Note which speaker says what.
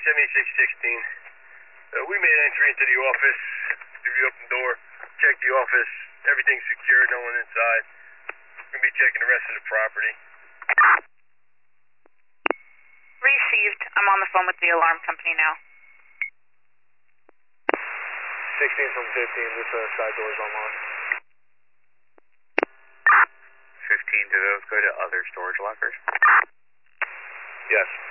Speaker 1: 7616. We made entry into the office. If you open the door, check the office. Everything's secure, no one inside. We're going to be checking the rest of the property.
Speaker 2: Received. I'm on the phone with the alarm company now.
Speaker 3: 16 from 15, this side door is unlocked.
Speaker 4: 15, do those go to other storage lockers?
Speaker 3: Yes.